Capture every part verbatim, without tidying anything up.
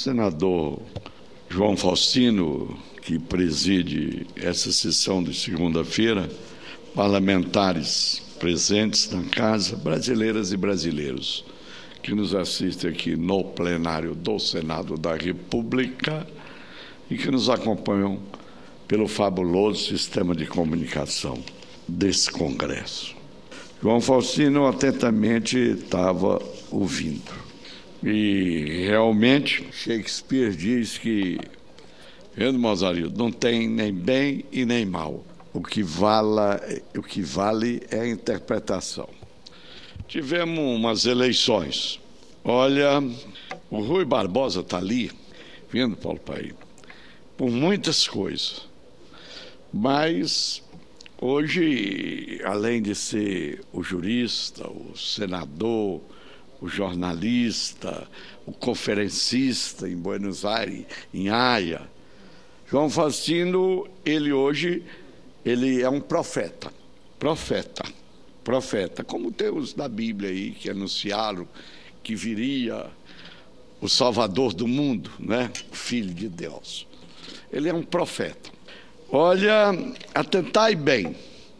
Senador João Faustino, que preside essa sessão de segunda-feira, parlamentares presentes na casa, brasileiras e brasileiros que nos assistem aqui no plenário do Senado da República e que nos acompanham pelo fabuloso sistema de comunicação desse Congresso. João Faustino atentamente estava ouvindo. E realmente Shakespeare diz que, vendo, Mozarildo, não tem nem bem e nem mal. O que vale, o que vale é a interpretação. Tivemos umas eleições. Olha, o Rui Barbosa está ali, vindo, Paulo Paim, por muitas coisas. Mas hoje, além de ser o jurista, o senador, o jornalista, o conferencista em Buenos Aires, em Haia, João Faustino, ele hoje, ele é um profeta, profeta, profeta, como tem os da Bíblia aí, que anunciaram que viria o Salvador do mundo, né? O Filho de Deus. Ele é um profeta. Olha, atentai bem,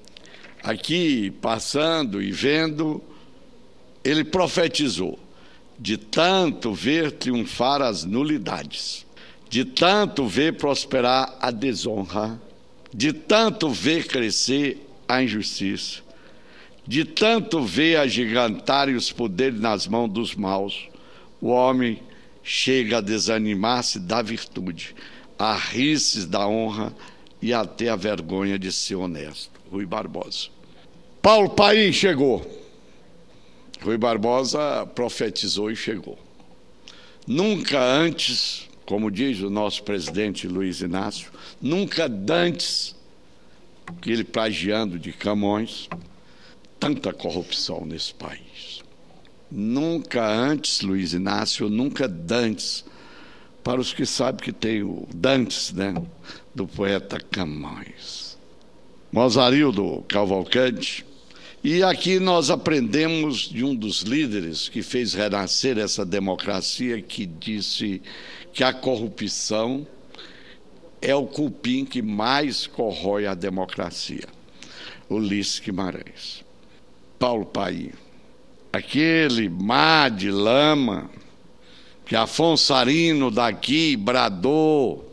aqui passando e vendo, ele profetizou: de tanto ver triunfar as nulidades, de tanto ver prosperar a desonra, de tanto ver crescer a injustiça, de tanto ver agigantarem os poderes nas mãos dos maus, o homem chega a desanimar-se da virtude, a rir-se da honra e até a vergonha de ser honesto. Rui Barbosa. Paulo Paim chegou. Rui Barbosa profetizou e chegou. Nunca antes, como diz o nosso presidente Luiz Inácio, nunca dantes, que ele plagiando de Camões, tanta corrupção nesse país. Nunca antes, Luiz Inácio, nunca dantes, para os que sabem que tem o Dantes, né, do poeta Camões. Mozarildo Cavalcante. E aqui nós aprendemos de um dos líderes que fez renascer essa democracia, que disse que a corrupção é o cupim que mais corrói a democracia. Ulisses Guimarães. Paulo Paim. Aquele mar de lama que Afonso Arino daqui bradou.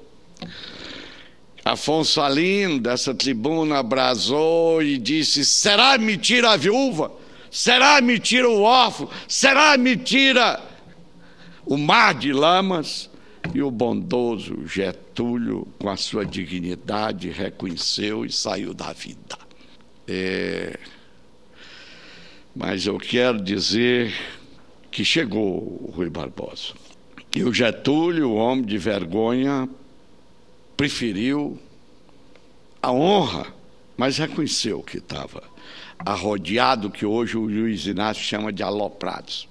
Afonso Arino, dessa tribuna, brasou e disse: será mentira a viúva? Será mentira o órfão? Será mentira o mar de lamas? E o bondoso Getúlio, com a sua dignidade, reconheceu e saiu da vida. É... Mas eu quero dizer que chegou o Rui Barbosa. E o Getúlio, o homem de vergonha, preferiu a honra, mas reconheceu que estava arrodeado, que hoje o Luiz Inácio chama de aloprados.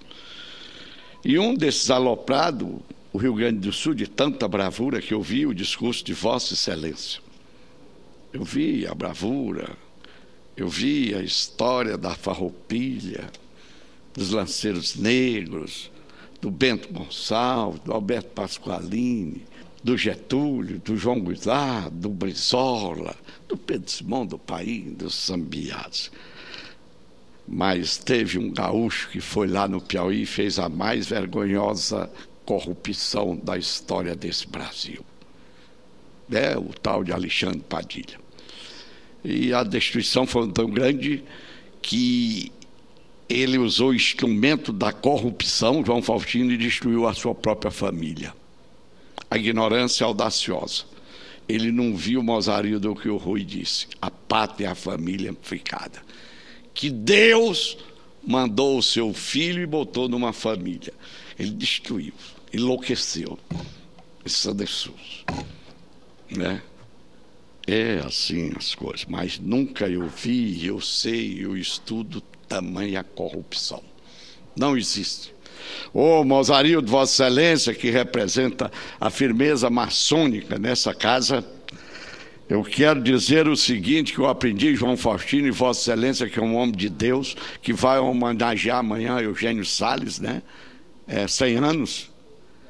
E um desses aloprados, o Rio Grande do Sul, de tanta bravura, que eu vi o discurso de Vossa Excelência. Eu vi a bravura, eu vi a história da Farroupilha, dos lanceiros negros, do Bento Gonçalves, do Alberto Pasqualini, do Getúlio, do João Goulart, do Brizola, do Pedro Simão do Paim, dos Sambiás. Mas teve um gaúcho que foi lá no Piauí e fez a mais vergonhosa corrupção da história desse Brasil. É o tal de Alexandre Padilha. E a destruição foi tão grande que ele usou o instrumento da corrupção, João Faustino, e destruiu a sua própria família. A ignorância audaciosa. Ele não viu, Mozarildo, o que o Rui disse: a pátria e a família ficada. Que Deus mandou o seu filho e botou numa família. Ele destruiu, enlouqueceu. Isso é né? É assim as coisas. Mas nunca eu vi, eu sei, eu estudo tamanha corrupção. Não existe. Ô, Mozarildo, Vossa Excelência, que representa a firmeza maçônica nessa casa, eu quero dizer o seguinte, que eu aprendi, João Faustino, e Vossa Excelência, que é um homem de Deus, que vai homenagear amanhã Eugênio Salles, né? É, cem anos.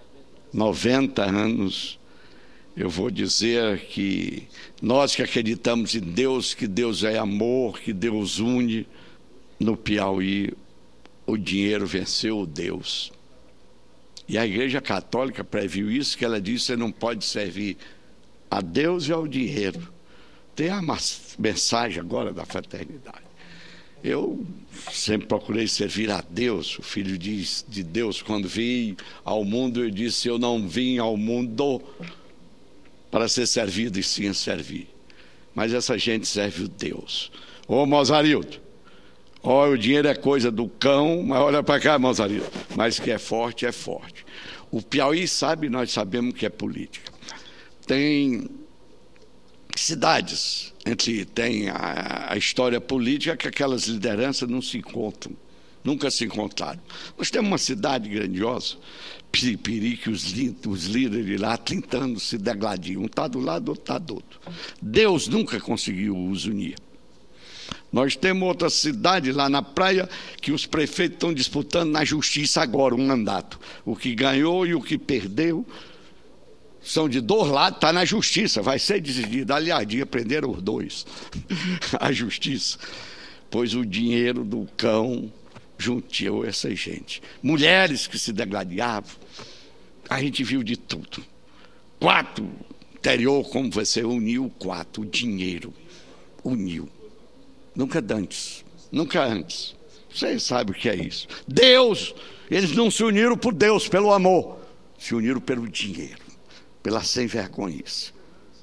noventa anos, eu vou dizer que nós que acreditamos em Deus, que Deus é amor, que Deus une, no Piauí o dinheiro venceu o Deus. E a Igreja Católica previu isso, que ela disse: você não pode servir a Deus e ao dinheiro. Tem a mensagem agora da fraternidade. Eu sempre procurei servir a Deus. O Filho diz de Deus, quando vim ao mundo, eu disse: eu não vim ao mundo para ser servido, e sim a servir. Mas essa gente serve o Deus. Ô Mozarildo, olha, o dinheiro é coisa do cão, mas olha para cá, Mozarildo, mas que é forte, é forte. O Piauí sabe, nós sabemos que é política. Tem cidades, entre, tem a, a história política, que aquelas lideranças não se encontram, nunca se encontraram. Nós temos uma cidade grandiosa, Piripiri, que os, os líderes lá tentando se degladiam, um está do lado, outro está do outro. Deus nunca conseguiu os unir. Nós temos outra cidade lá na praia que os prefeitos estão disputando na justiça agora um mandato. O que ganhou e o que perdeu são de dois lados, está na justiça, vai ser decidido. Aliás, dia prenderam os dois, a justiça, pois o dinheiro do cão juntou essa gente. Mulheres que se degladiavam, a gente viu de tudo. Quatro, interior, como você uniu quatro, o dinheiro uniu. Nunca antes, nunca antes. Vocês sabem o que é isso. Deus, eles não se uniram por Deus, pelo amor, se uniram pelo dinheiro, pela sem vergonhice.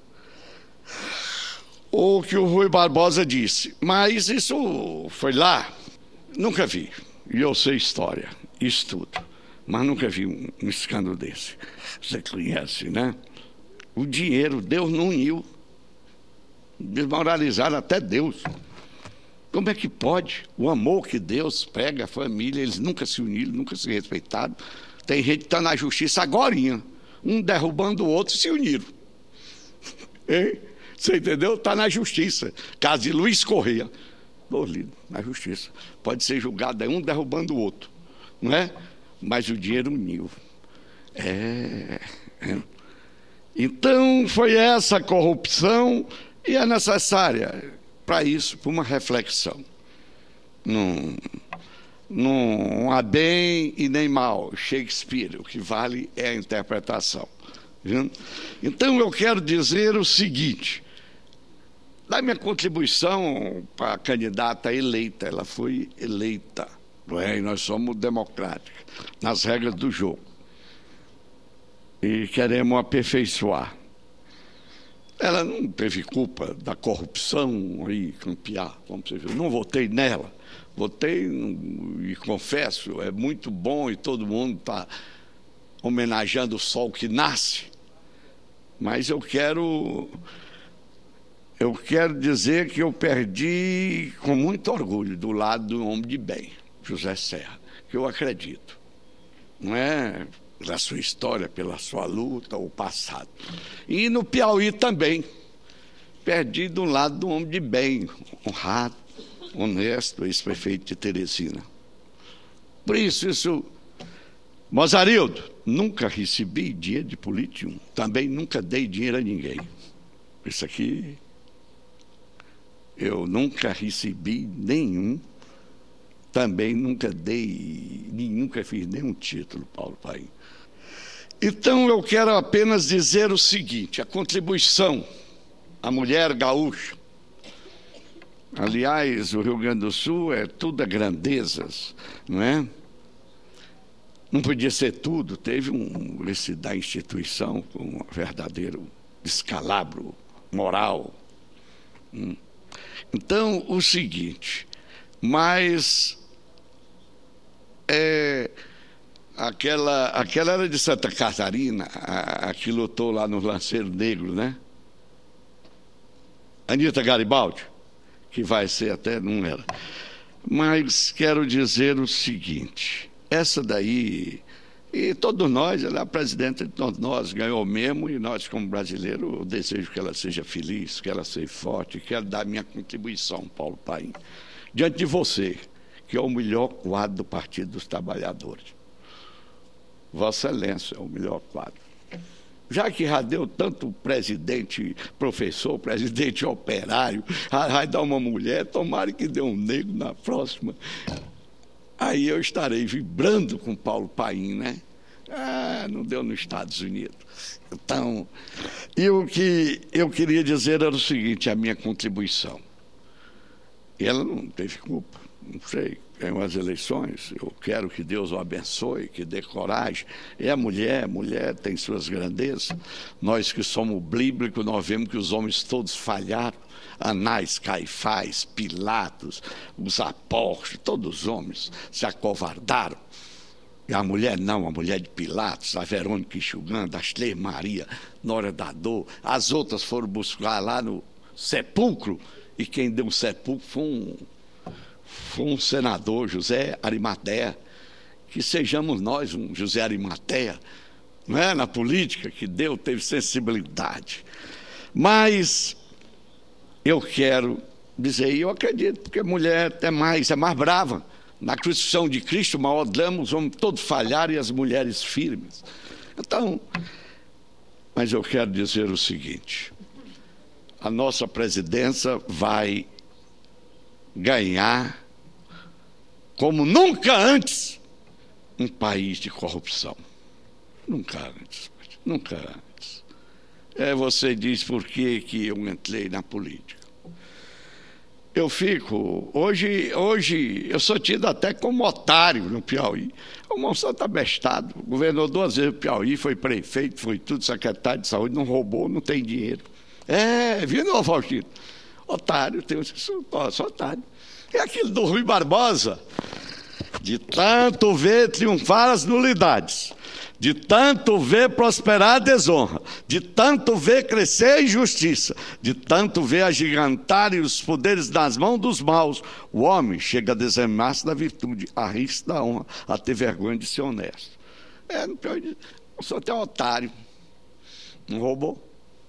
O que o Rui Barbosa disse, mas isso foi lá, nunca vi. E eu sei história, estudo, mas nunca vi um, um escândalo desse. Você conhece, né? O dinheiro, Deus não uniu. Desmoralizaram até Deus. Como é que pode? O amor que Deus prega a família, eles nunca se uniram, nunca se respeitaram. Tem gente que está na justiça agorinha, um derrubando o outro e se uniram. Hein? Você entendeu? Está na justiça. Caso de Luiz Correia. Lido, na justiça. Pode ser julgado um derrubando o outro. Não é? Mas o dinheiro uniu. É, é. Então, foi essa corrupção e é necessária para isso, para uma reflexão. Não, não há bem e nem mal. Shakespeare, o que vale é a interpretação. Viu? Então, eu quero dizer o seguinte: da minha contribuição para a candidata eleita, ela foi eleita, não é? E nós somos democráticos, nas regras do jogo. E queremos aperfeiçoar. Ela não teve culpa da corrupção aí, campear, como você viu. Não votei nela, votei, e confesso, é muito bom e todo mundo está homenageando o sol que nasce, mas eu quero... Eu quero dizer que eu perdi com muito orgulho do lado do homem de bem, José Serra, que eu acredito. Não é pela sua história, pela sua luta, o passado. E no Piauí também. Perdi do lado do homem de bem, honrado, honesto, ex-prefeito de Teresina. Por isso, isso... Mozarildo, nunca recebi dinheiro de político, também nunca dei dinheiro a ninguém. Isso aqui... Eu nunca recebi nenhum, também nunca dei, nunca fiz nenhum título, Paulo Paim. Então eu quero apenas dizer o seguinte: a contribuição à mulher gaúcha, aliás, o Rio Grande do Sul é tudo a grandezas, não é? Não podia ser tudo, teve um, esse da instituição com um verdadeiro descalabro moral. Hum. Então, o seguinte, mas é, aquela, aquela era de Santa Catarina, a, a que lutou lá no Lanceiro Negro, né? Anita Garibaldi, que vai ser até, não era. Mas quero dizer o seguinte, essa daí, e todos nós, ela é a presidenta de todos nós, ganhou mesmo, e nós, como brasileiros, eu desejo que ela seja feliz, que ela seja forte, quero dar minha contribuição, Paulo Paim, diante de você, que é o melhor quadro do Partido dos Trabalhadores. Vossa Excelência é o melhor quadro. Já que já deu tanto presidente professor, presidente operário, vai dar uma mulher, tomara que dê um negro na próxima. Aí eu estarei vibrando com Paulo Paim, né? Ah, não deu nos Estados Unidos. Então, e o que eu queria dizer era o seguinte, a minha contribuição. E ela não teve culpa, não sei, ganhou as eleições, eu quero que Deus o abençoe, que dê coragem. É a mulher, a mulher tem suas grandezas. Nós que somos bíblicos, nós vemos que os homens todos falharam. Anás, Caifás, Pilatos, os apóstolos, todos os homens se acovardaram. E a mulher não, a mulher de Pilatos, a Verônica enxugando, a Ashley Maria, Nora da dor, as outras foram buscar lá no sepulcro, e quem deu um sepulcro foi um, foi um senador, José Arimateia. Que sejamos nós um José Arimateia, não é? Na política, que Deus teve sensibilidade. Mas eu quero dizer, e eu acredito, porque a mulher é mais, é mais brava. Na crucificação de Cristo, mal odamos, os homens todos falharam e as mulheres firmes. Então, mas eu quero dizer o seguinte, a nossa presidência vai ganhar, como nunca antes, um país de corrupção. Nunca antes, nunca antes. É, você diz por que que eu entrei na política. Eu fico, hoje, hoje eu sou tido até como otário no Piauí. O moção está bestado. O governador duas vezes do Piauí, foi prefeito, foi tudo, secretário de saúde, não roubou, não tem dinheiro. É, viu, não, Faustino? Otário, tem, sou, sou otário. É aquilo do Rui Barbosa, de tanto ver triunfar as nulidades, de tanto ver prosperar a desonra, de tanto ver crescer a injustiça, de tanto ver agigantarem os poderes nas mãos dos maus, o homem chega a desanimar-se da virtude, a rir-se da honra, a ter vergonha de ser honesto. É, no pior, eu sou até otário, não roubou.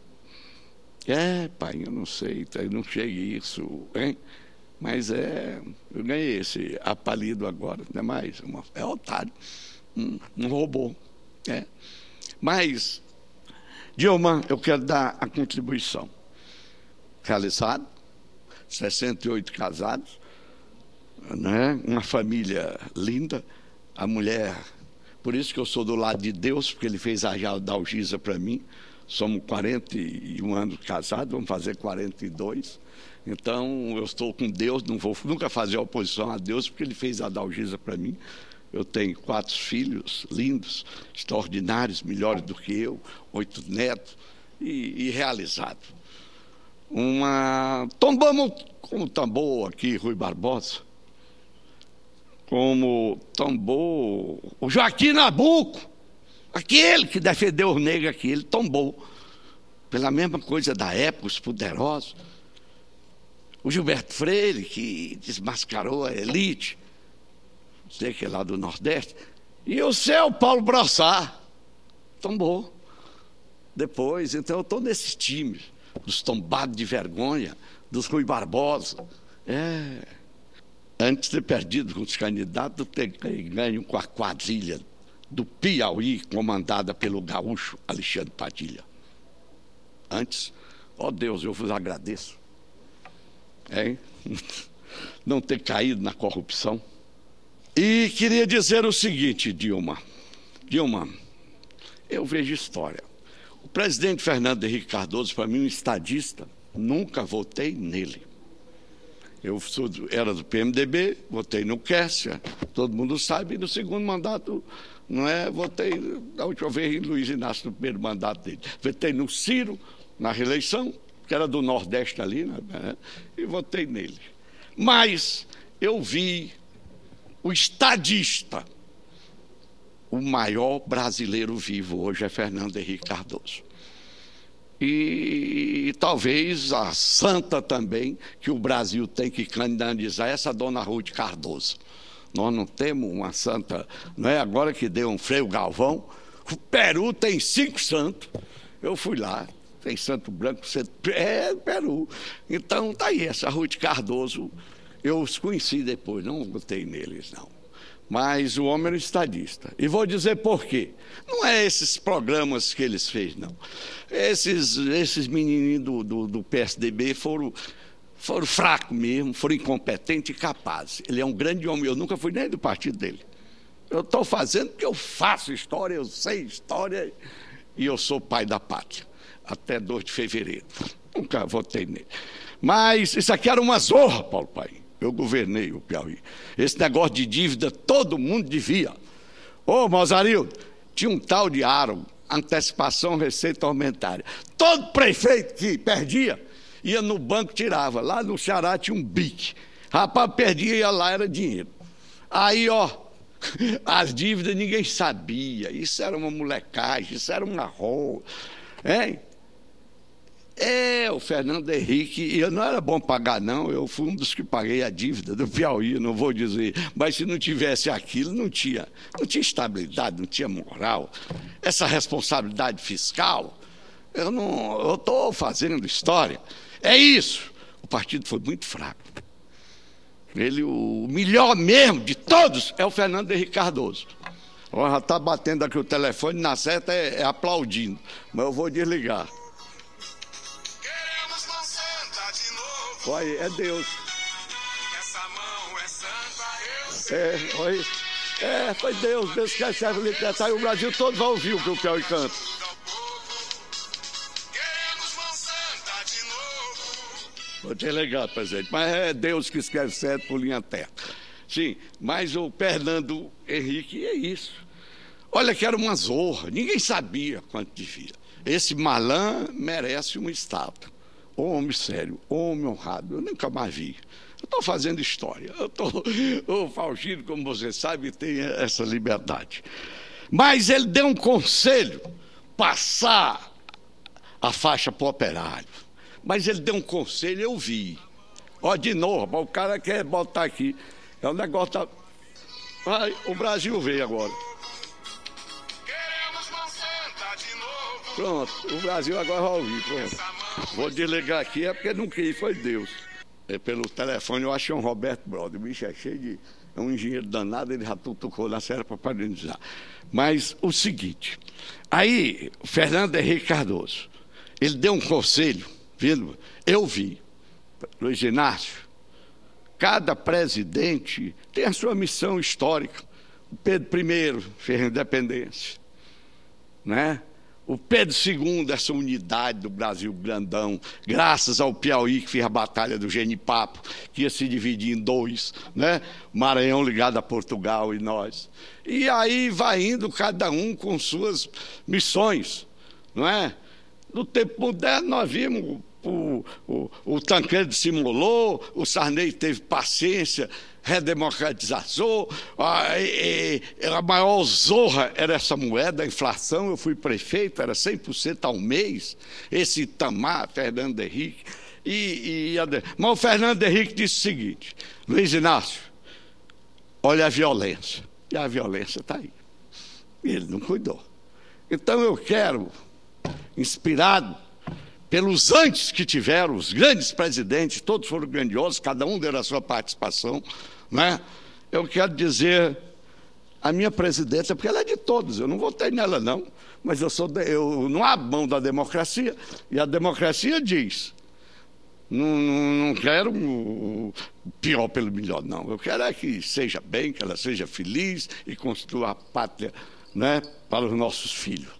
É, pai, eu não sei, eu não cheguei isso, hein? Mas é, eu ganhei esse apelido agora, não é mais, uma, é otário, um, um robô. É. Mas, Dilma, eu quero dar a contribuição. Realizado, sessenta e oito casados, né? Uma família linda, a mulher, por isso que eu sou do lado de Deus, porque ele fez a Dalgisa para mim. Somos quarenta e um anos casados, vamos fazer quarenta e dois. Então, eu estou com Deus, não vou nunca fazer oposição a Deus, porque ele fez a Dalgisa para mim. Eu tenho quatro filhos lindos, extraordinários, melhores do que eu, oito netos, e, e realizado. Uma... Tombamos como tambor aqui, Rui Barbosa, como tombou o Joaquim Nabuco, aquele que defendeu os negros aqui, ele tombou. Pela mesma coisa da época, os poderosos. O Gilberto Freire, que desmascarou a elite, sei que é lá do Nordeste, e o seu Paulo Brossard tombou depois. Então eu estou nesses times dos tombados de vergonha, dos Rui Barbosa. É, antes de ter perdido com os candidatos, ter ganho com a quadrilha do Piauí, comandada pelo gaúcho Alexandre Padilha. Antes, ó Deus, eu vos agradeço, hein? Não ter caído na corrupção. E queria dizer o seguinte, Dilma, Dilma, eu vejo história. O presidente Fernando Henrique Cardoso, para mim, um estadista, nunca votei nele. Eu sou, era do P M D B, votei no Quércia, todo mundo sabe, e no segundo mandato, não é, votei, da última vez, em Luiz Inácio, no primeiro mandato dele. Votei no Ciro, na reeleição, que era do Nordeste ali, né, e votei nele. Mas eu vi o estadista, o maior brasileiro vivo hoje é Fernando Henrique Cardoso. E, e talvez a santa também, que o Brasil tem que canonizar, essa dona Ruth Cardoso. Nós não temos uma santa, não é? Agora que deu um Freio Galvão, o Peru tem cinco santos. Eu fui lá, tem santo branco, santo, é Peru. Então tá aí, essa Ruth Cardoso, eu os conheci depois, não votei neles não. Mas o homem era estadista. E vou dizer por quê. Não é esses programas que eles fez, não. Esses, esses menininhos do, do, do P S D B foram, foram fracos mesmo, foram incompetentes e capazes. Ele é um grande homem, eu nunca fui nem do partido dele. Eu estou fazendo porque eu faço história, eu sei história e eu sou pai da pátria. Até dois de fevereiro. Nunca votei nele. Mas isso aqui era uma zorra, Paulo Paim. Eu governei o Piauí. Esse negócio de dívida, todo mundo devia. Ô, Mozarildo, tinha um tal de Aro, antecipação receita orçamentária. Todo prefeito que perdia, ia no banco, tirava. Lá no Ceará tinha um bique. Rapaz, perdia, ia lá, era dinheiro. Aí, ó, as dívidas ninguém sabia. Isso era uma molecagem, isso era uma rola. Hein? É, o Fernando Henrique, e eu não era bom pagar, não, eu fui um dos que paguei a dívida do Piauí, não vou dizer, mas se não tivesse aquilo, não tinha, não tinha estabilidade, não tinha moral, essa responsabilidade fiscal, eu não, eu estou fazendo história, é isso, o partido foi muito fraco, ele, o melhor mesmo de todos é o Fernando Henrique Cardoso. Ó, já está batendo aqui o telefone, na certa é, é aplaudindo, mas eu vou desligar. Olha, é Deus. Essa mão é santa, eu sei. É, olha, é, foi Deus. Deus quer serve libertar e o Brasil todo vai ouvir o que o Piauí canta. Queremos mão santa de novo. Vou te ligar, presidente, mas é Deus que escreve certo por linha terra. Sim, mas o Fernando Henrique é isso. Olha que era uma zorra, ninguém sabia quanto devia. Esse malandro merece uma estátua. Homem sério, homem honrado, eu nunca mais vi. Eu estou fazendo história. Eu tô, o Faustino, como você sabe, tem essa liberdade. Mas ele deu um conselho, passar a faixa para o operário. Mas ele deu um conselho, eu vi. Ó, de novo, o cara quer botar aqui. É um negócio da... Vai, o Brasil veio agora. Pronto, o Brasil agora vai ouvir, pronto. Vou desligar aqui, é porque não quis, foi Deus. É, pelo telefone eu achei um Roberto Brother, o bicho é cheio de... É um engenheiro danado, ele já tocou na série para parabenizar. Mas o seguinte, aí o Fernando Henrique Cardoso, ele deu um conselho, viu? Eu vi, Luiz Inácio, cada presidente tem a sua missão histórica. O Pedro primeiro fez a independência, né? O Pedro segundo, essa unidade do Brasil grandão, graças ao Piauí, que fez a batalha do Genipapo, que ia se dividir em dois, né? Maranhão ligado a Portugal e nós. E aí vai indo cada um com suas missões, não é? No tempo moderno nós vimos o, o, o Tancredo simulou, o Sarney teve paciência, redemocratizou, a, a maior zorra era essa moeda, a inflação, eu fui prefeito, era cem por cento ao mês, esse Itamar, Fernando Henrique, e, e a, mas o Fernando Henrique disse o seguinte, Luiz Inácio, olha a violência, e a violência está aí, e ele não cuidou. Então eu quero, inspirado pelos antes que tiveram, os grandes presidentes, todos foram grandiosos, cada um deu a sua participação, né? Eu quero dizer, a minha presidenta, porque ela é de todos, eu não votei nela não, mas eu, sou de, eu não abro mão da democracia, e a democracia diz, não, não, não quero o pior pelo melhor, não, eu quero é que seja bem, que ela seja feliz e construa a pátria, né, para os nossos filhos.